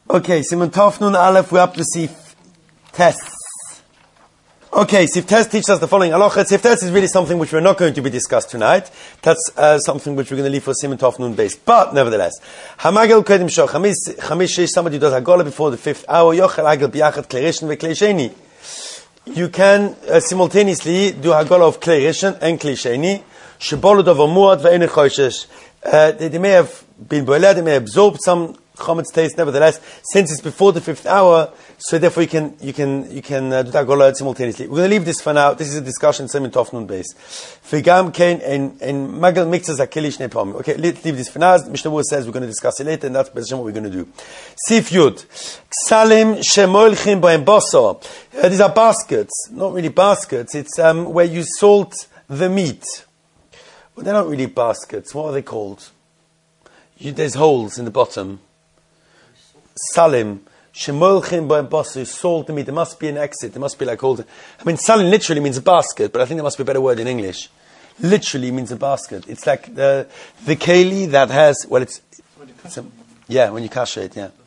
Okay, Simon Tov Nun Aleph, we're up to Sif tests. Okay, Sif test teaches us the following halacha. Sif test is really something which we're not going to be discussed tonight. That's something which we're going to leave for Simon Tov Nun base. But nevertheless, Hamagel Kedim Shoch Chamish, somebody who does Hagolah before the 5th hour, Yochel Agel Biachat Klei Rishon veKlei Sheni. You can simultaneously do Hagolah of Klei Rishon and Klei Sheni. Shebolud of Amuad ve'enei Choshesh. They may have been boiled, they may have absorbed some chometz taste. Nevertheless, since it's before the 5th hour, so therefore you can do the Hagolah simultaneously. We're going to leave this for now. This is a discussion Simon Tov Nun base. V'gam kein and Magel Miktzas HaKeli Shnei Pamim. Okay, let's leave this for now. Mishnah Berurah says we're going to discuss it later, and that's basically what we're going to do. Sif Yud. Ksalim shemoilchim b'hem basar. These are baskets. Not really baskets. It's where you salt the meat. Well, they're not really baskets. What are they called? There's holes in the bottom. Salim. Shemolchim b'hem basar. Salt the meat. There must be an exit. There must be like holes. I mean, salim literally means a basket, but I think there must be a better word in English. Literally means a basket. It's like the keli that has, well, it's yeah, when you kasher it, yeah.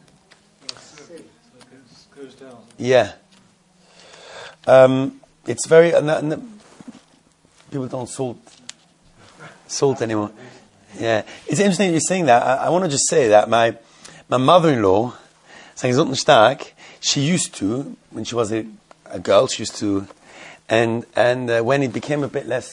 Goes down. Yeah. It's very, people don't salt anymore. Yeah. It's interesting you're saying that. I want to just say that my mother-in-law, she used to, when she was a girl, she used to, and when it became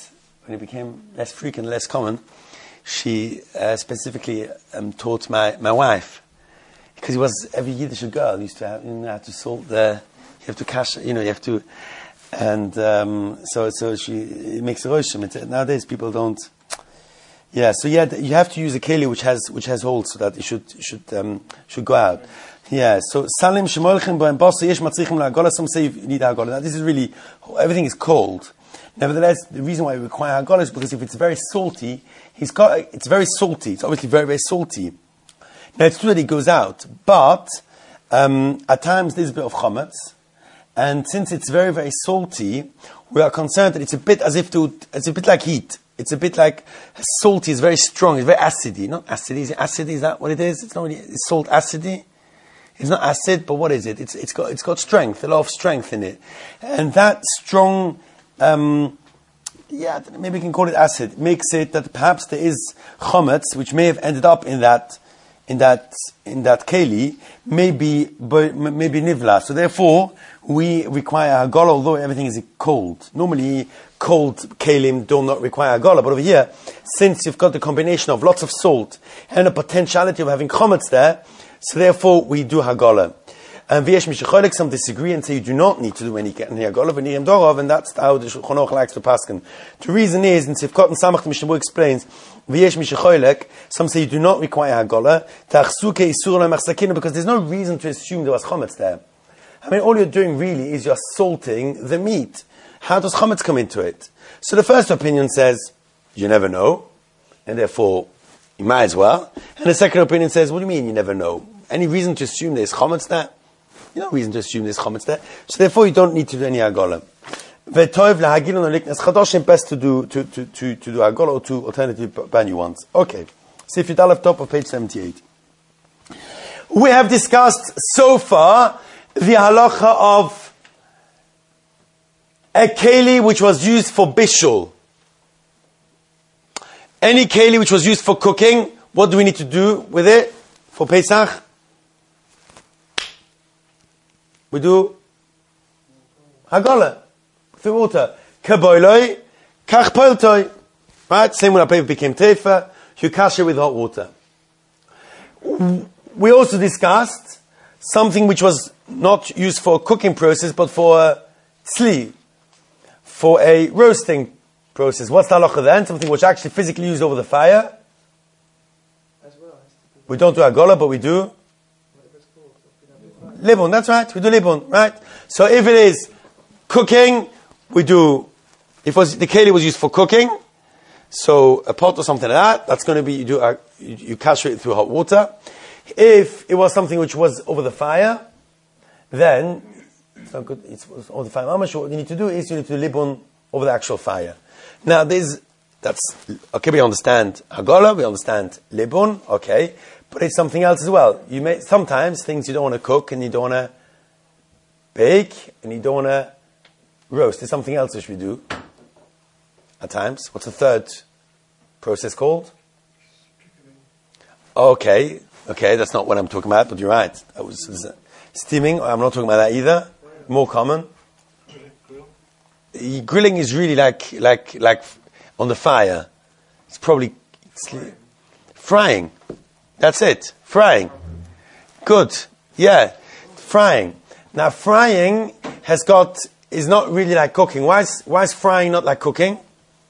less frequent, less common, she specifically taught my wife, because it was every Yiddish girl used to have to salt you have to cash, you have to, and so it makes a roshim. Nowadays people don't. Yeah, so you have to use a keli which has holes so that it should go out. Yeah, so salim shemolchim b'hem basar yesh matzrichim la'hagolah. Some say you need hagolah. Now this is really, everything is cold. Nevertheless, the reason why we require hagolah is because if it's very salty, it's very salty. It's obviously very, very salty. Now it's true that it goes out, but at times there's a bit of chometz, and since it's very, very salty, we are concerned that it's a bit it's a bit like heat. It's a bit like salty. It's very strong. It's very acidy. Not acidy. Is it acidy? Is that what it is? It's not really, it's salt acidy. It's not acid, but what is it? It's got strength, a lot of strength in it, and that strong, maybe we can call it acid, makes it that perhaps there is chometz which may have ended up in that keli, maybe nivla. So therefore, we require hagolah, although everything is cold. Normally, cold kelim do not require hagolah, but over here, since you've got the combination of lots of salt and a potentiality of having chometz there, so therefore we do hagolah. And v'yesh mishacholik, some disagree and say you do not need to do any hagolah v'nirim dorov, and that's how the Shulchan Aruch likes to pasken. The reason is, in Sivkot and Samach, the Mishnah Berurah explains, v'yesh mishacholik, some say you do not require hagolah, ta'achsuke isur le'machsakinu, because there's no reason to assume there was chometz there. I mean, all you're doing really is you're salting the meat. How does chometz come into it? So the first opinion says, you never know, and therefore, you might as well. And the second opinion says, what do you mean you never know? Any reason to assume there's chometz there? No reason to assume there's chometz there. So therefore you don't need to do any hagolah. V'toiv lahagil on liknas chadoshim, best to do hagolah or to alternative brand new ones. Okay. So if you dial up top of page 78. We have discussed so far the halacha of a keli which was used for bishul. Any keli which was used for cooking, what do we need to do with it for Pesach? We do hagolah through water. Kaboiloi, kach poiltoi. Right? Same when our paper became tefa, you kash it with hot water. We also discussed something which was not used for a cooking process, but for a tzli, for a roasting process. What's the halacha then? Something which actually physically used over the fire. As well. We don't do hagolah, but we do libun. That's right. We do libun. Right. So if it is cooking, we do. If the keli was used for cooking, so a pot or something like that, that's going to be you kasher it through hot water. If it was something which was over the fire, then it's not good. It's over the fire. What you need to do is you need to libun over the actual fire. Now, that's okay. We understand hagolah, we understand libun, okay. but it's something else as well. You may sometimes things you don't want to cook and you don't want to bake and you don't want to roast. There's something else which we do at times. What's the third process called? Okay, that's not what I'm talking about, but you're right. That was steaming. I'm not talking about that either. More common. Grilling is really like on the fire. It's probably frying. That's it. Frying. Good. Yeah. Frying. Now frying is not really like cooking. Why is frying not like cooking?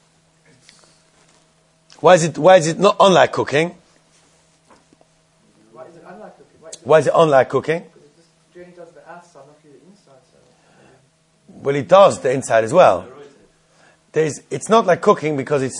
Why is it not unlike cooking? Why is it unlike cooking? Why is it unlike cooking? Because it just generally does the outside, not really the inside. So Well, it does the inside as well. It's not like cooking because it's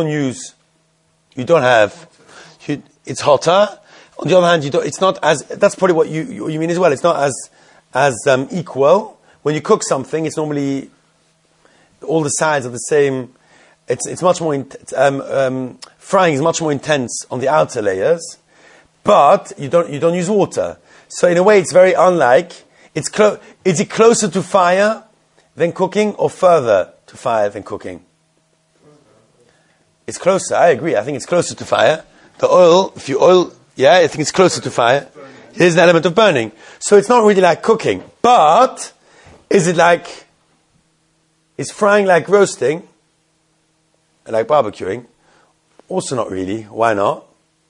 hotter. On the other hand, it's not as, that's probably what you mean as well. It's not as equal. When you cook something, it's normally all the sides are the same. It's much more, frying is much more intense on the outer layers, but you don't use water. So in a way, it's very unlike. Is it closer to fire than cooking or further to fire than cooking? It's closer, I agree. I think it's closer to fire. The oil, if you oil, I think it's closer to fire. There's an element of burning. So it's not really like cooking. But, is frying like roasting? Like barbecuing? Also not really. Why not?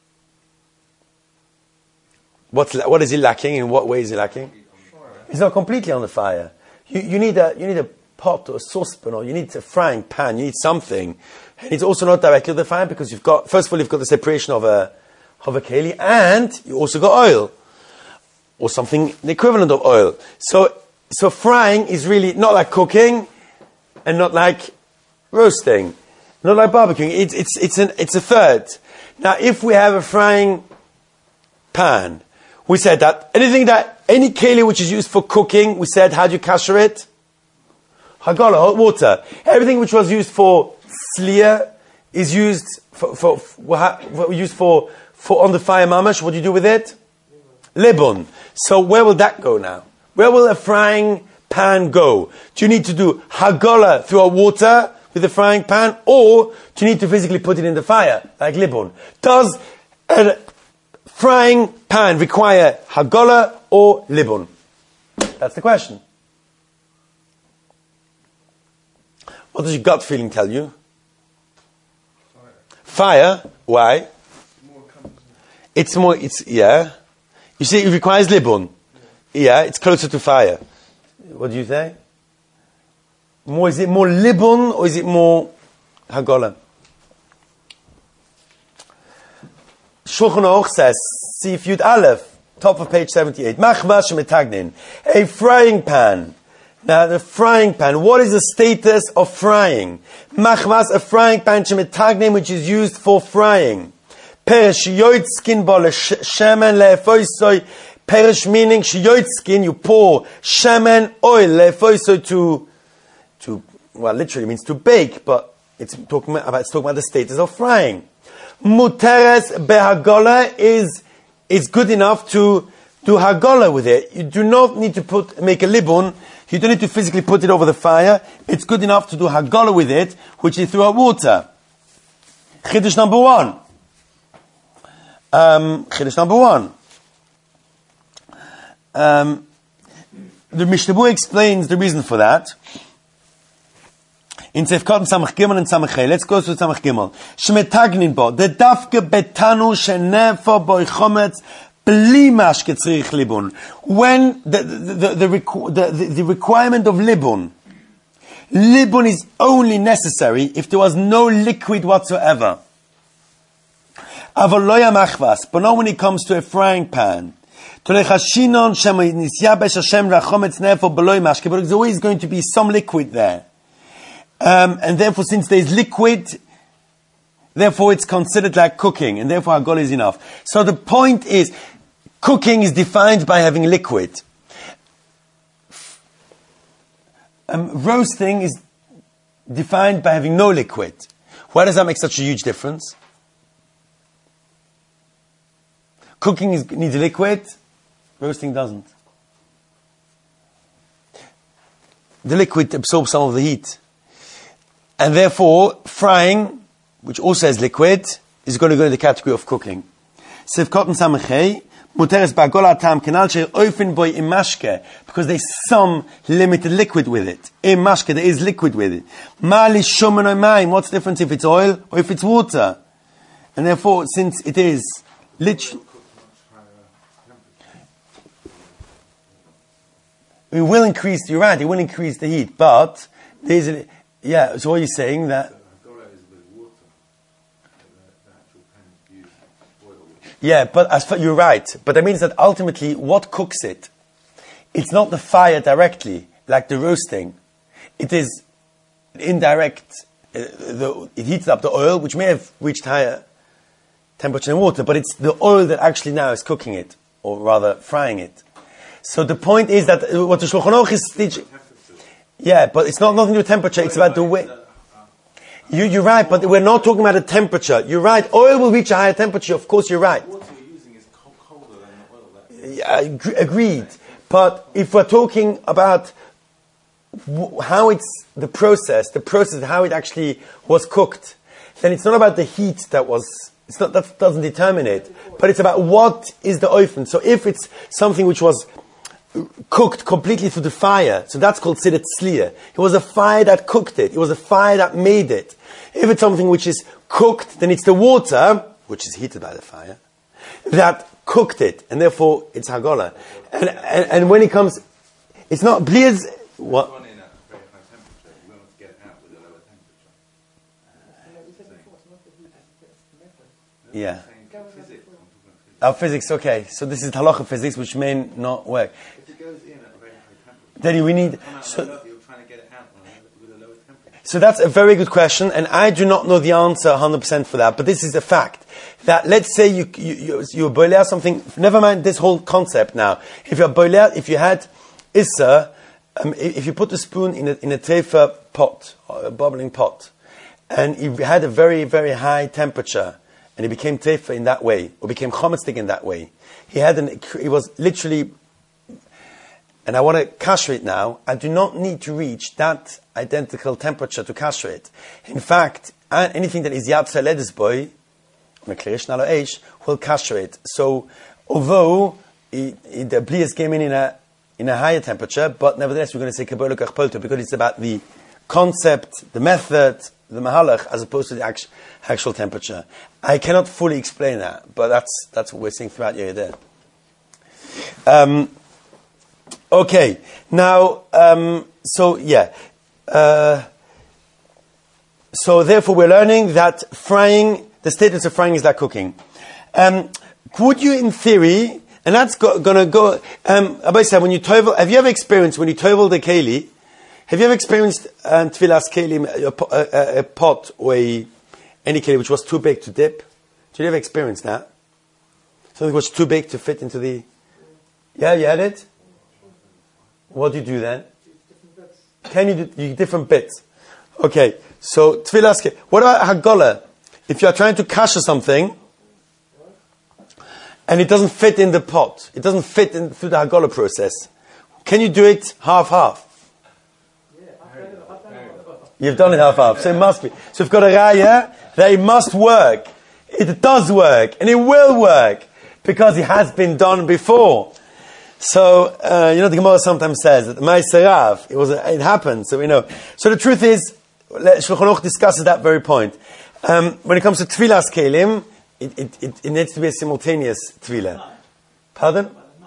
What is it lacking? In what way is it lacking? It's not completely on the fire. You need a pot or a saucepan, or you need a frying pan. You need something, and it's also not directly on the fire because first of all you've got the separation of a keli, and you also got oil or something the equivalent of oil. So frying is really not like cooking, and not like roasting, not like barbecuing. It's a third. Now, if we have a frying pan, we said that any keli which is used for cooking, we said, how do you kasher it? Hagala, hot water. Everything which was used for sliya is used for on the fire mamash. What do you do with it? Libun. So where will that go now? Where will a frying pan go? Do you need to do hagala through water with the frying pan, or do you need to physically put it in the fire like libun? Does a frying pan require hagala or libun? That's the question. What does your gut feeling tell you? Fire. Why? You see, it requires libun. Yeah, it's closer to fire. What do you say? Is it more libun or is it more hagala? Shulchan Aruch says, Sif Yud Aleph, top of page 78. Machmas shemetagnin, a frying pan. Now, the frying pan, what is the status of frying? Machmas, a frying pan, shemetagnin, which is used for frying. Perish yoitzkin bo shemen le'efoisoi. Perish meaning yoitzkin, you pour shemen oil le'efoisoi to well, literally means to bake, but it's talking about the status of frying. Muteres behagola is good enough to do hagola with it. You do not need to make a libun. You don't need to physically put it over the fire. It's good enough to do hagola with it, which is through water. Chiddush number one. The Mishnah Berurah explains the reason for that. In Tzefkot Samach Gimel and Samach Hey. Let's go to Samach Gimel. Shemetagnin bo. The dafke betanu shenefo boi chometz bli mashke tzrich libun. When the requirement of libun is only necessary if there was no liquid whatsoever. Avoloya machvas. But not when it comes to a frying pan. But there's always going to be some liquid there. And therefore, since there's liquid, therefore it's considered like cooking, and therefore hagala is enough. So the point is, cooking is defined by having liquid. Roasting is defined by having no liquid. Why does that make such a huge difference? Cooking needs liquid, roasting doesn't. The liquid absorbs some of the heat. And therefore, frying, which also has liquid, is going to go in the category of cooking. Sif cotton samachei, muteres ba'gol atam kenal she'er ofen boy im mashke, because there's some limited liquid with it. Im mashke, there is liquid with it. Mali shomen o mayim, what's the difference if it's oil or if it's water? And therefore, since it is literally, it will increase, you're right, it will increase the heat, but there's a, yeah, so what you're saying that, yeah, but as far, you're right, but that means that ultimately what cooks it, it's not the fire directly, like the roasting, it is indirect, it heats up the oil, which may have reached higher temperature than water, but it's the oil that actually now is cooking it, or rather frying it. So the point is that what the Shulchan Aruch is teaching, yeah, but it's not nothing to do with temperature, it's about the way. You're right, but we're not talking about the temperature. You're right, oil will reach a higher temperature, of course you're right. The water you're using is colder than the oil. Yeah, agreed. But if we're talking about how it's the process, how it actually was cooked, then it's not about the heat that doesn't determine it, but it's about what is the ofen. So if it's something which was cooked completely through the fire, so that's called Sidet Tzliya. It was a fire that cooked it. It was a fire that made it. If it's something which is cooked, then it's the water, which is heated by the fire, that cooked it, and therefore it's Hagolah. And when it comes, it's not, please, what? One in at a very high temperature, you won't get it out with a lower temperature. Yeah. Physics. Our physics, okay. So this is halacha physics, which may not work. If it goes in at a very high temperature, Then we need. you're trying to get it out with a lower temperature. So that's a very good question, and I do not know the answer 100% for that. But this is a fact that let's say you boil out something. Never mind this whole concept now. If you had issa, if you put a spoon in a treifa pot, or a bubbling pot, and you had a very very high temperature, and it became treifa in that way, or became chometzdik in that way. He was literally, and I want to kasher it now. I do not need to reach that identical temperature to kasher it. In fact, anything that is yatsa ledesboy, will kasher it. So, although the blias came in a higher temperature, but nevertheless we're going to say kabbalah kachpolto because it's about the concept, the method, the mahalach, as opposed to the actual temperature. I cannot fully explain that, but that's what we're seeing throughout Yehudah. Okay, now, so therefore we're learning that frying, the status of frying is like cooking. Could you, in theory, and that's going to go, Abai said, when you tovel, have you ever experienced, when you tovel the keli, have you ever experienced tfilas keli, a pot or any keli which was too big to dip? Did you ever experience that? Something was too big to fit into the... Yeah, you had it? What do you do then? Can you do different bits? Okay, so tfilas keli. What about hagolah? If you are trying to kasher something, and it doesn't fit in the pot, it doesn't fit in through the hagolah process, can you do it half-half? You've done it half-half, so it must be. So we've got a raya that it must work. It does work, and it will work, because it has been done before. So, the Gemara sometimes says that Ma'aseh it happened, so we know. So the truth is, Shulchan Aruch discusses that very point. When it comes to tfilas kelim, it needs to be a simultaneous tefillah. Pardon?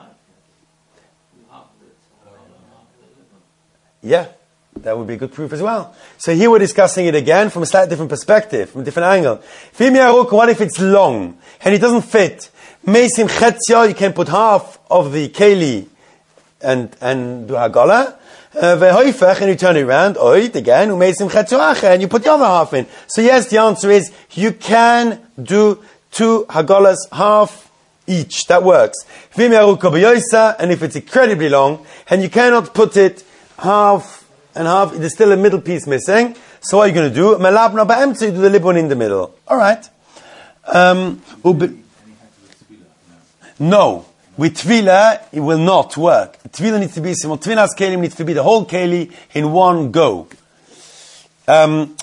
Yeah, that would be a good proof as well. So here we're discussing it again from a slightly different perspective, from a different angle. What if it's long and it doesn't fit? Meisim chetzia, you can put half of the keli and do hagolah. And you turn it around, again, and you put the other half in. So yes, the answer is you can do 2 hagolas, half each. That works. And if it's incredibly long, and you cannot put it half and half, there's still a middle piece missing. So what are you going to do? You do the libun in the middle. Alright. No. With Tvila, it will not work. Tvila needs to be simul. Tvilas Kelim needs to be the whole Keli in one go. Libun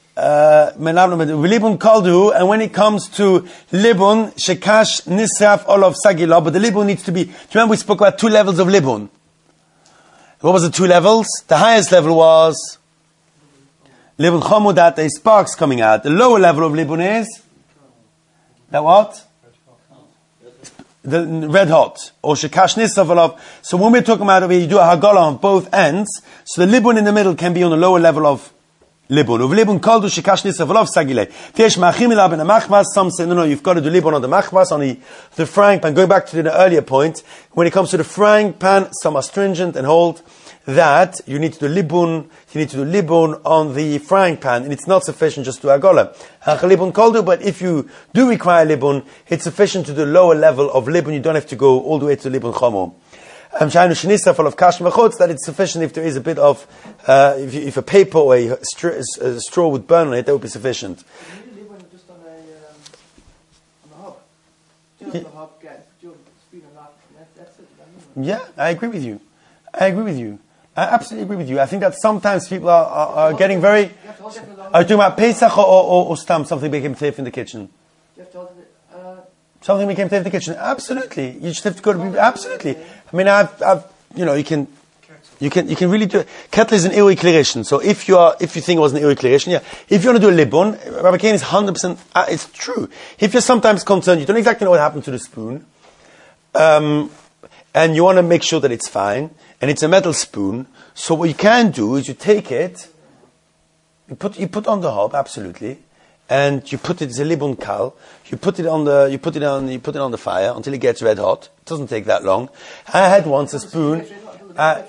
Kaldu, and when it comes to Libun, Shekash Nisraf Olav Sagila, but the Libun needs to be, do you remember we spoke about 2 levels of Libun? What was the 2 levels? The highest level was Libun Chomu, that there is sparks coming out. The lower level of Libun is that what? The red hot, or shekash nisavalav. So when we're talking about over here, you do a hagala on both ends. So the libun in the middle can be on the lower level of libun. Of libun called shekash nisavalav sagile. There's machim ilab in a machmas. Some say no, you've got to do libun on the machmas, on the frying pan. Going back to the earlier point, when it comes to the frying pan, some are stringent and hold that you need to do libun. You need to do libun on the frying pan, and it's not sufficient just to hagala. Libun koldu, but if you do require libun, it's sufficient to the lower level of libun. You don't have to go all the way to libun chomo. Full of kash mechutz, that it's sufficient if there is a bit of, if a paper or a straw would burn on it, that would be sufficient. You need libun just on the hob. Just on the hob, get speed and that's it. Yeah, I agree with you. I absolutely agree with you. I think that sometimes people are getting very... Are you talking about Pesach or Stam, something became safe in the kitchen? Something became safe in the kitchen? Absolutely. You just have to go to... Absolutely. I mean, I've you can really do it. Kettle is an Euri cleration. So if you think it was an Euri cleration, yeah. If you want to do a Libun, Rabbi Kane is 100%, it's true. If you're sometimes concerned, you don't exactly know what happened to the spoon, and you want to make sure that it's fine, and it's a metal spoon, so what you can do is you take it, you put on the hob, absolutely, and you put it, it's a libun kal, you put it on the fire until it gets red hot. It doesn't take that long. I had once a spoon. The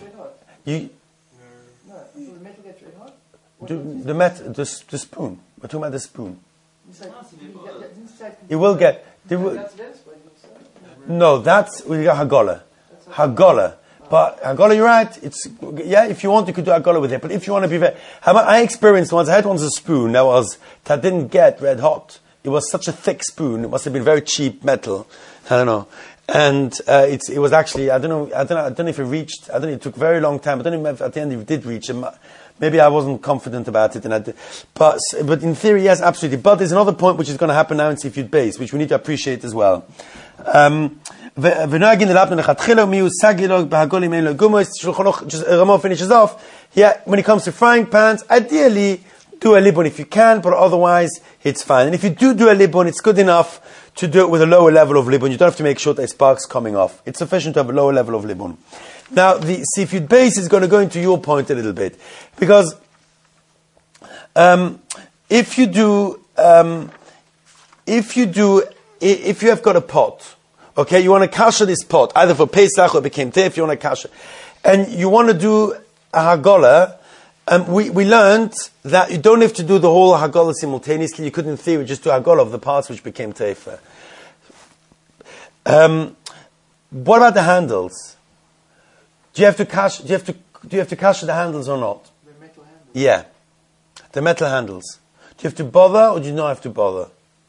spoon. We're talking about the spoon. It will get. No, that's we got Hagola. But Hagola, you're right. If you want, you could do Hagola with it. But if you want to be very... I experienced once, I had once a spoon that didn't get red hot. It was such a thick spoon. It must have been very cheap metal. I don't know. And it was actually, I don't know if it reached, it took a very long time. I don't know if at the end it did reach. Maybe I wasn't confident about it. But in theory, yes, absolutely. But there's another point which is going to happen now in Sifyud Beis, which we need to appreciate as well. Just Ramo finishes off. Yeah, when it comes to frying pans, ideally do a libun if you can, but otherwise it's fine. And if you do a libun, it's good enough to do it with a lower level of libun. You don't have to make sure that sparks coming off. It's sufficient to have a lower level of libun. Now, the Sifyud Beis is going to go into your point a little bit, because if you have got a pot. Okay, you want to kasher this pot, either for Pesach or it became Teif, you want to kasher. And you want to do a Hagolah, we learned that you don't have to do the whole Hagolah simultaneously. You could, in theory, just do Hagolah of the parts which became Teif. What about the handles? Do you have to kasher the handles or not? The metal handles. Yeah. The metal handles. Do you have to bother or do you not have to bother?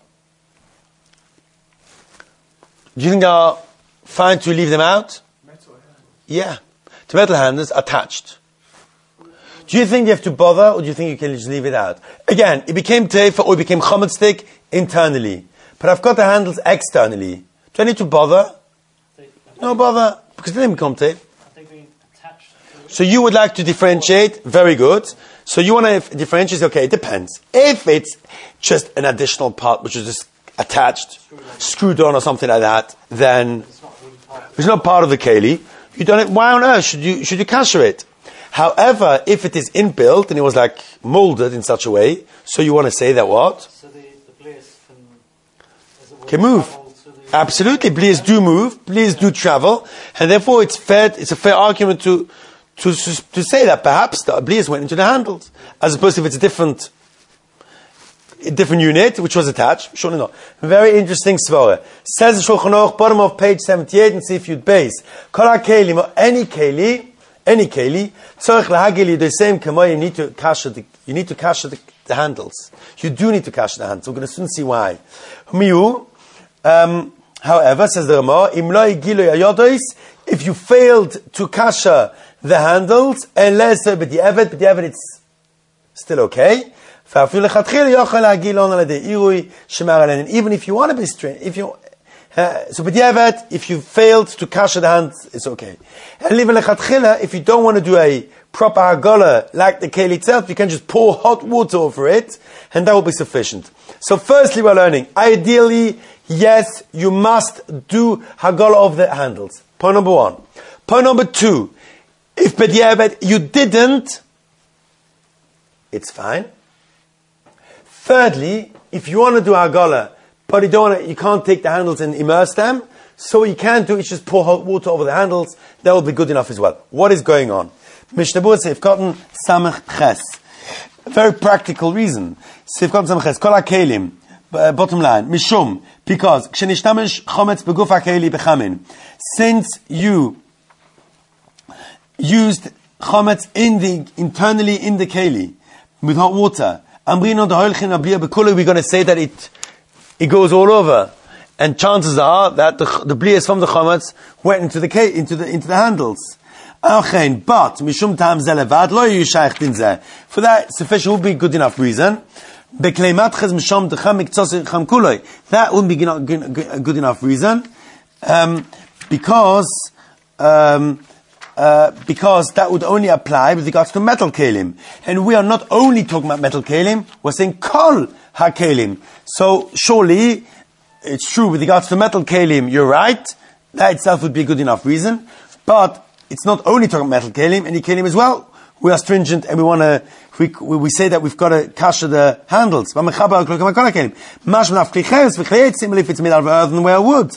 Do you think they are fine to leave them out? Metal handles. Yeah. The metal handles attached. Do you think you have to bother, or do you think you can just leave it out? Again, it became teifa or it became chametz internally. But I've got the handles externally. Do I need to bother? No bother, because they didn't become teif. I think they attached. So you would like to differentiate? Very good. So you want to differentiate? Okay, it depends. If it's just an additional part which is just attached, screwed on or something like that, then it's not part of the keli. You don't. Why on earth should you kasher it? However, if it is inbuilt and it was like molded in such a way, so you want to say that what? So the blias can move. Absolutely, blias do move. Blias do travel, and therefore it's a fair argument to say that perhaps the blias went into the handles, as opposed to if it's a different unit which was attached. Surely not. Very interesting svara. Says the Shulchan Aruch, bottom of page 78 and Sifyud Beis. Kol ha-kelim, or any keli, tzorich lahagili, the same kamay, you need to kasher the handles. You do need to kasher the handles. We're going to soon see why. Miu, However, says the Ramah, if you failed to kasha the handles, b'di'evet, it's still okay. And even if you want to be strict, if you failed to kasha the hands, it's okay. And if you don't want to do a proper hagolah like the keli itself, you can just pour hot water over it, and that will be sufficient. So firstly, we're learning, ideally, yes, you must do hagolah of the handles. Point number 1. Point number 2, if b'di'evet you didn't, it's fine. Thirdly, if you want to do hagolah, but you can't take the handles and immerse them, so what you can do is just pour hot water over the handles. That will be good enough as well. What is going on? Mishnah Berurah Seif Cotton Samech Ches. A very practical reason. Seif Cotton Samech Ches. Kol HaKelim. Bottom line. Mishum. Because Kshenishtamesh Chometz Beguf HaKeli Bechamin. Since you used Chometz internally in the Keli with hot water, we're going to say that it goes all over, and chances are that the blias from the chometz went into the handles. But mishum tam zelevad lo yishayich din zeh. For that, sufficient would be good enough reason. That wouldn't be a good enough reason, because that would only apply with regards to metal kelim. And we are not only talking about metal kelim, we're saying kol ha-kelim. So surely, it's true with regards to metal kelim, you're right, that itself would be a good enough reason, but it's not only talking about metal kelim, any kelim as well. We are stringent and we say that we've got to kasha the handles. Similarly if it's made out of earthenware or wood.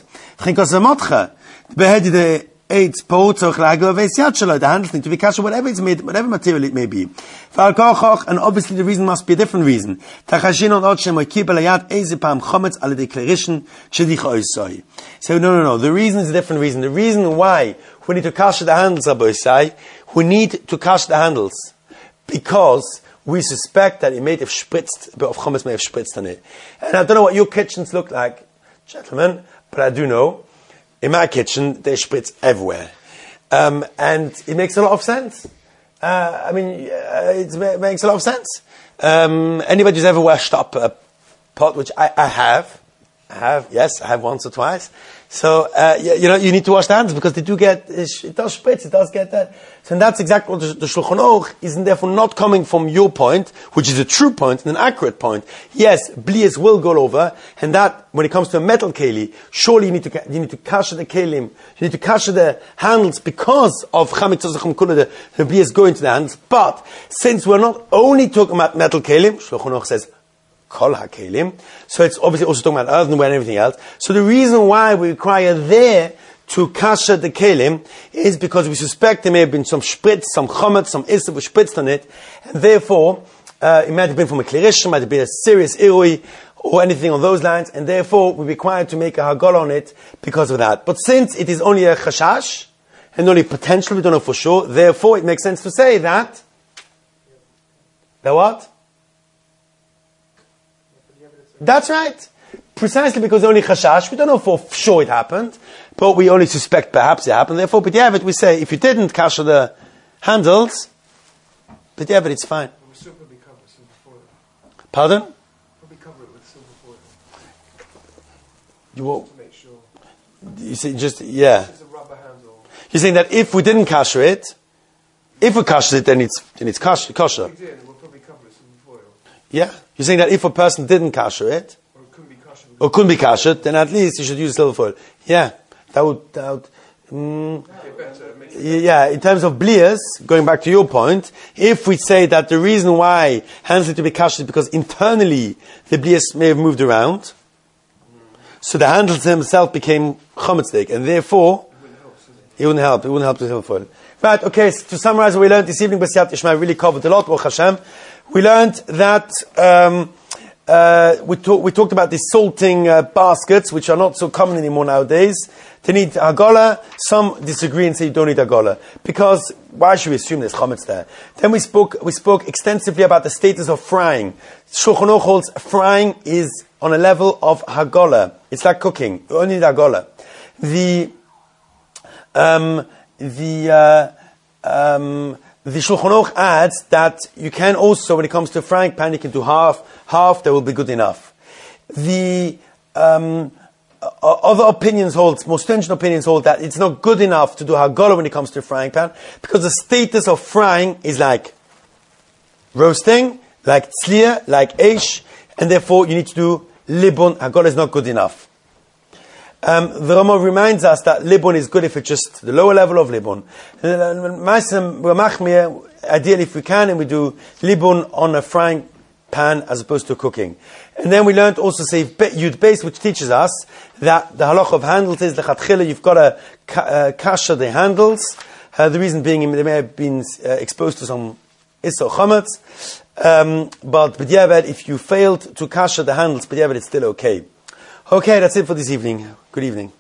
The handles need to be kasha, whatever it's made, whatever material it may be. And obviously the reason must be a different reason. So no. The reason is a different reason. The reason why we need to kasha the handles, Rabbi Isai, we need to kasha the handles because we suspect that it may have spritzed, a bit of chometz may have spritzed on it. And I don't know what your kitchens look like, gentlemen, but I do know in my kitchen, they spritz everywhere. And it makes a lot of sense. It makes a lot of sense. Anybody who's ever washed up a pot, which I have, yes, I have once or twice. So, you need to wash the hands because they do get, it does spritz, it does get that. So, and that's exactly what the Shulchan Aruch is therefore not coming from your point, which is a true point and an accurate point. Yes, blias will go over, and that, when it comes to a metal keli, surely you need to kasha the kelim, you need to kasha the handles because of chamitzos kula, the blias go into the hands. But, since we're not only talking about metal kelim, Shulchan Aruch says, kol ha-kelim. So it's obviously also talking about earthenware and everything else. So the reason why we require there to kasha the kelim is because we suspect there may have been some spritz, some chometz, some isser was spritzed on it, and therefore it might have been from a klirish, might have been a serious irui, or anything on those lines, and therefore we're required to make a hagol on it because of that. But since it is only a chashash, and only potential, we don't know for sure, therefore it makes sense to say that what? That's right. Precisely because only chashash, we don't know for sure it happened, but we only suspect perhaps it happened. Therefore, b'diavad we say, if you didn't kasha the handles, b'diavad it's fine. We still probably cover it with silver foil. Pardon? Probably cover it with silver foil. You will, To make sure. you see, just, yeah. It's a rubber handle. You're saying that if we didn't kasha it, if we kasha it, then it's kosher. We'll probably cover it with silver foil. Yeah. You're saying that if a person didn't kasha it, Or it couldn't be kosher. or couldn't be kashed, then at least you should use silver foil. Yeah. That would Better. It makes yeah, in terms of blias, going back to your point, if we say that the reason why hands need to be kashed is because internally the blias may have moved around, so the handles themselves became chometzdik, and therefore it wouldn't help the silver foil. Right, okay, so to summarize what we learned this evening, B'siyat Ishmael really covered a lot, Baruch Hashem. We learned that we talked about these salting baskets, which are not so common anymore nowadays. They need hagolah. Some disagree and say you don't need hagolah because why should we assume there's chometz there? Then we spoke extensively about the status of frying. Shulchan Aruch holds frying is on a level of hagola. It's like cooking. You only need hagola. The Shulchan Aruch adds that you can also, when it comes to frying pan, you can do half, that will be good enough. The other opinions hold, more stringent opinions hold that it's not good enough to do hagolah when it comes to frying pan, because the status of frying is like roasting, like tzliya, like eish, and therefore you need to do libun. Hagolah is not good enough. The Rama reminds us that libun is good if it's just the lower level of libun. Ideally, if we can, and we do libun on a frying pan as opposed to cooking. And then we learned also say Yud Beis, which teaches us that the halach of handles is the chatchila. You've got to kasher the handles. The reason being they may have been exposed to some issa chametz. But b'diavad, if you failed to kasher the handles, b'diavad, it's still okay. Okay, that's it for this evening. Good evening.